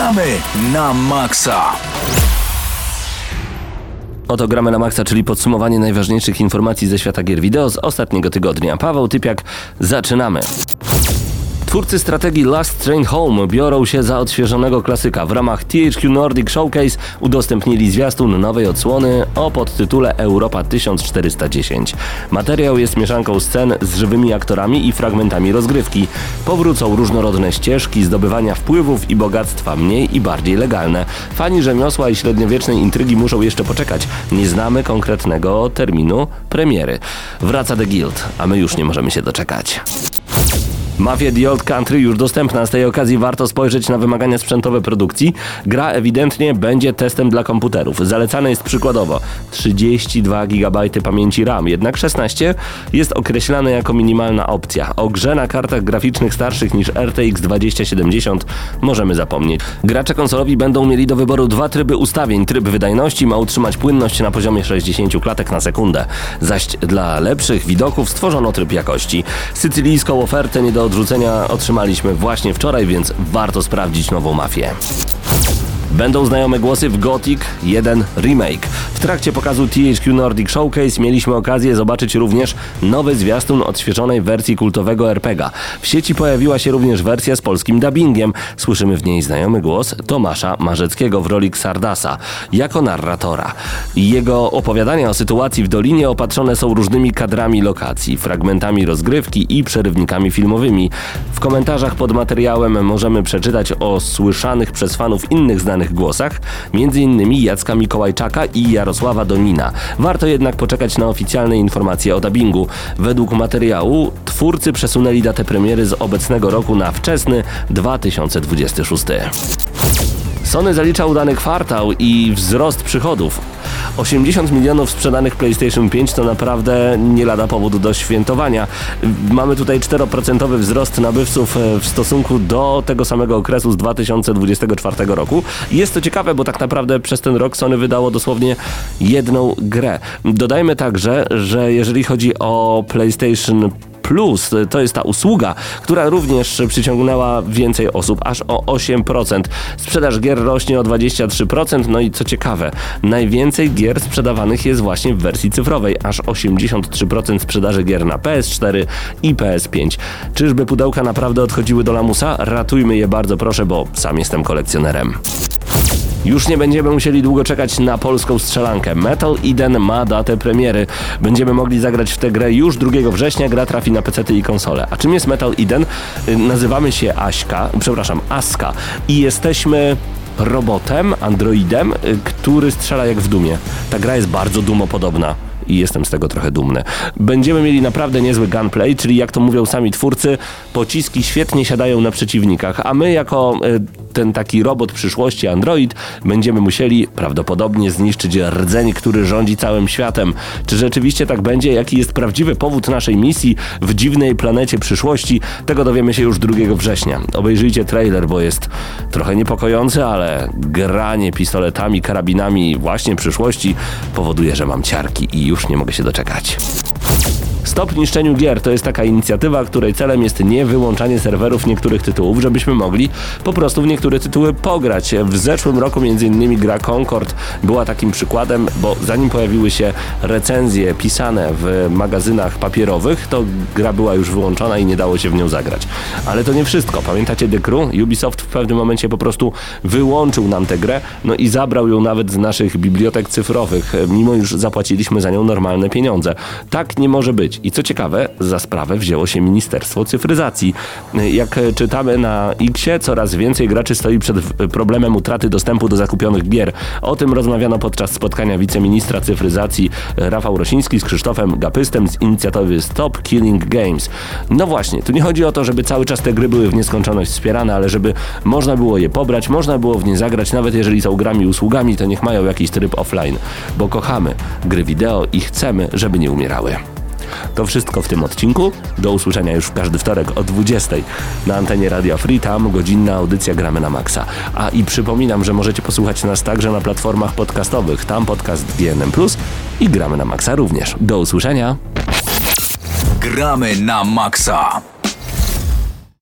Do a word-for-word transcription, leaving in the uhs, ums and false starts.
Gramy na maksa. Oto Gramy na maksa, czyli podsumowanie najważniejszych informacji ze świata gier wideo z ostatniego tygodnia. Paweł Typiak, zaczynamy. Twórcy strategii Last Train Home biorą się za odświeżonego klasyka. W ramach T H Q Nordic Showcase udostępnili zwiastun nowej odsłony o podtytule Europa tysiąc czterysta dziesięć. Materiał jest mieszanką scen z żywymi aktorami i fragmentami rozgrywki. Powrócą różnorodne ścieżki zdobywania wpływów i bogactwa, mniej i bardziej legalne. Fani rzemiosła i średniowiecznej intrygi muszą jeszcze poczekać. Nie znamy konkretnego terminu premiery. Wraca The Guild, a my już nie możemy się doczekać. Mafia The Old Country już dostępna. Z tej okazji warto spojrzeć na wymagania sprzętowe produkcji. Gra ewidentnie będzie testem dla komputerów. Zalecane jest przykładowo trzydzieści dwa gigabajty pamięci RAM, jednak szesnaście jest określane jako minimalna opcja. O grze na kartach graficznych starszych niż R T X dwadzieścia siedemdziesiąt możemy zapomnieć. Gracze konsolowi będą mieli do wyboru dwa tryby ustawień. Tryb wydajności ma utrzymać płynność na poziomie sześćdziesiąt klatek na sekundę, zaś dla lepszych widoków stworzono tryb jakości. Sycylijską ofertę nie do odrzucenia otrzymaliśmy właśnie wczoraj, więc warto sprawdzić nową Mafię. Będą znajome głosy w Gothic jeden Remake. W trakcie pokazu T H Q Nordic Showcase mieliśmy okazję zobaczyć również nowy zwiastun odświeżonej wersji kultowego er pe gie a. W sieci pojawiła się również wersja z polskim dubbingiem. Słyszymy w niej znajomy głos Tomasza Marzeckiego w roli Xardasa jako narratora. Jego opowiadania o sytuacji w Dolinie opatrzone są różnymi kadrami lokacji, fragmentami rozgrywki i przerywnikami filmowymi. W komentarzach pod materiałem możemy przeczytać o słyszanych przez fanów innych znanych głosach, między innymi Jacka Mikołajczaka i Jarosława Donina. Warto jednak poczekać na oficjalne informacje o dubbingu. Według materiału twórcy przesunęli datę premiery z obecnego roku na wczesny dwa tysiące dwudziesty szósty. Sony zalicza udany kwartał i wzrost przychodów. osiemdziesiąt milionów sprzedanych PlayStation pięć to naprawdę nie lada powód do świętowania. Mamy tutaj cztery procent wzrost nabywców w stosunku do tego samego okresu z dwa tysiące dwudziestego czwartego roku. Jest to ciekawe, bo tak naprawdę przez ten rok Sony wydało dosłownie jedną grę. Dodajmy także, że jeżeli chodzi o PlayStation Plus, to jest ta usługa, która również przyciągnęła więcej osób, aż o osiem procent. Sprzedaż gier rośnie o dwadzieścia trzy procent, no i co ciekawe, najwięcej gier sprzedawanych jest właśnie w wersji cyfrowej, aż osiemdziesiąt trzy procent sprzedaży gier na P S cztery i P S pięć. Czyżby pudełka naprawdę odchodziły do lamusa? Ratujmy je bardzo proszę, bo sam jestem kolekcjonerem. Już nie będziemy musieli długo czekać na polską strzelankę. Metal Eden ma datę premiery. Będziemy mogli zagrać w tę grę już drugiego września. Gra trafi na pecety i konsole. A czym jest Metal Eden? Nazywamy się Aśka, przepraszam, Aska i jesteśmy robotem, androidem, który strzela jak w Dumie. Ta gra jest bardzo dumopodobna. I jestem z tego trochę dumny. Będziemy mieli naprawdę niezły gunplay, czyli jak to mówią sami twórcy, pociski świetnie siadają na przeciwnikach, a my jako y, ten taki robot przyszłości, android, będziemy musieli prawdopodobnie zniszczyć rdzeń, który rządzi całym światem. Czy rzeczywiście tak będzie? Jaki jest prawdziwy powód naszej misji w dziwnej planecie przyszłości? Tego dowiemy się już drugiego września. Obejrzyjcie trailer, bo jest trochę niepokojący, ale granie pistoletami, karabinami właśnie przyszłości powoduje, że mam ciarki i już nie mogę się doczekać. Stop niszczeniu gier to jest taka inicjatywa, której celem jest nie wyłączanie serwerów niektórych tytułów, żebyśmy mogli po prostu w niektóre tytuły pograć. W zeszłym roku między innymi gra Concord była takim przykładem, bo zanim pojawiły się recenzje pisane w magazynach papierowych, to gra była już wyłączona i nie dało się w nią zagrać. Ale to nie wszystko. Pamiętacie The Crew? Ubisoft w pewnym momencie po prostu wyłączył nam tę grę, no i zabrał ją nawet z naszych bibliotek cyfrowych, mimo już zapłaciliśmy za nią normalne pieniądze. Tak nie może być. I co ciekawe, za sprawę wzięło się Ministerstwo Cyfryzacji. Jak czytamy na X-ie, coraz więcej graczy stoi przed problemem utraty dostępu do zakupionych gier. O tym rozmawiano podczas spotkania wiceministra cyfryzacji Rafał Rosiński z Krzysztofem Gapystem z inicjatywy Stop Killing Games. No właśnie, tu nie chodzi o to, żeby cały czas te gry były w nieskończoność wspierane, ale żeby można było je pobrać, można było w nie zagrać, nawet jeżeli są grami i usługami, to niech mają jakiś tryb offline, bo kochamy gry wideo i chcemy, żeby nie umierały. To wszystko w tym odcinku. Do usłyszenia już w każdy wtorek o dwudziestej na antenie Radia Free, tam godzinna audycja Gramy na Maxa. A i przypominam, że możecie posłuchać nas także na platformach podcastowych, tam podcast G N M plus i Gramy na Maxa również. Do usłyszenia. Gramy na Maxa.